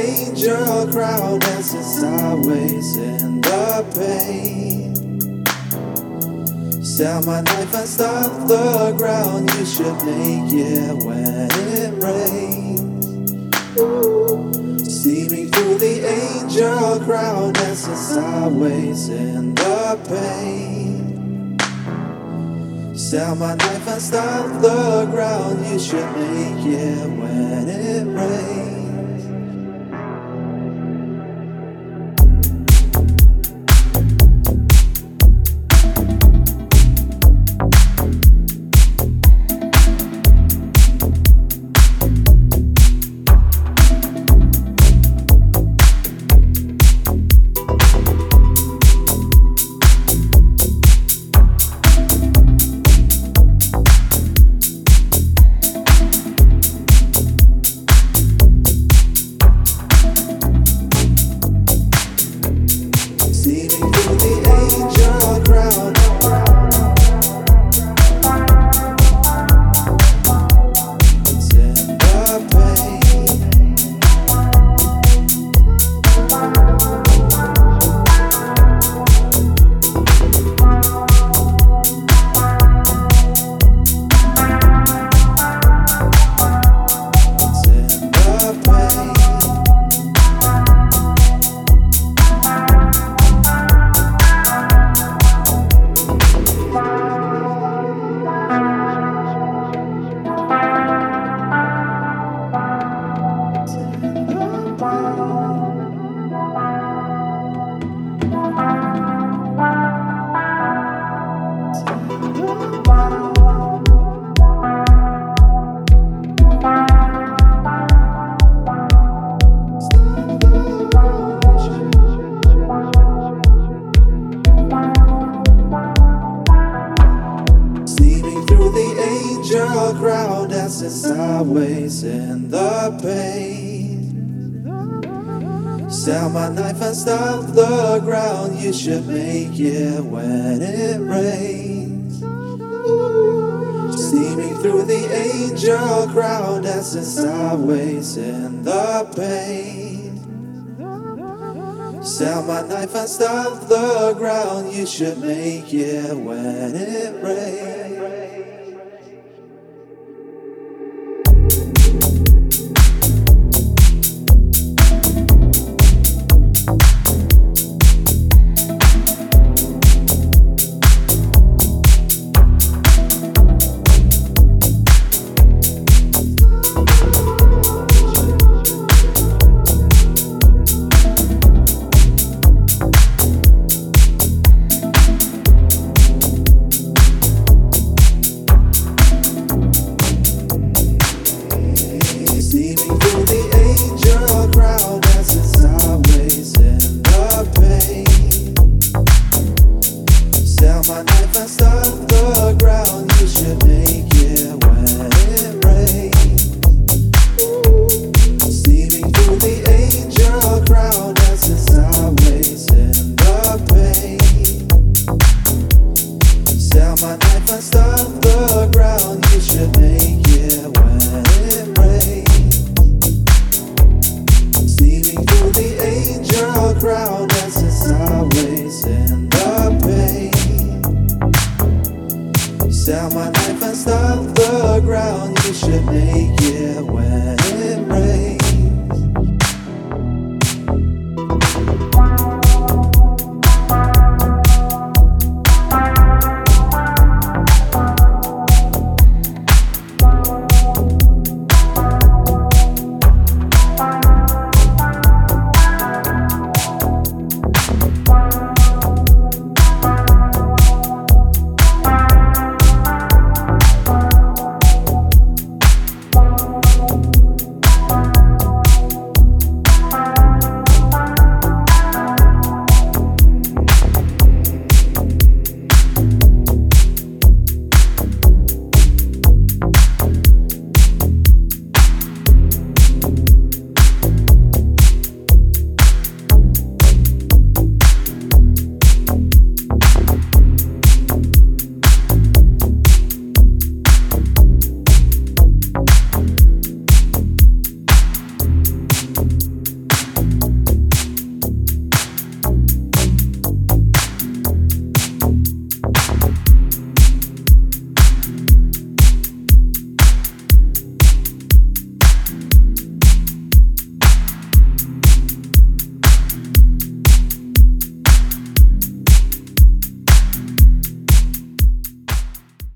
angel crowd dancing sideways in the pain. Sell my knife and stop the ground. You should make it when it rains. See me through the angel crowd dancing sideways in the pain. Sell my knife and stop the ground. You should make it when it rains. Crowd dancing sideways in the pain. Sell my knife and stop the ground. You should make it when it rains. See me through the angel crowd dancing sideways in the pain. Sell my knife and stop the ground. You should make it when it rains. My knife and stop the ground. You should make it when it rains. See me through the angel crowd dancing sideways in the pain. Sell my knife and stop the ground. You should make it when it rains. See me through the angel crowd dancing sideways in the pain. Sell my knife and stop the ground. You should make it when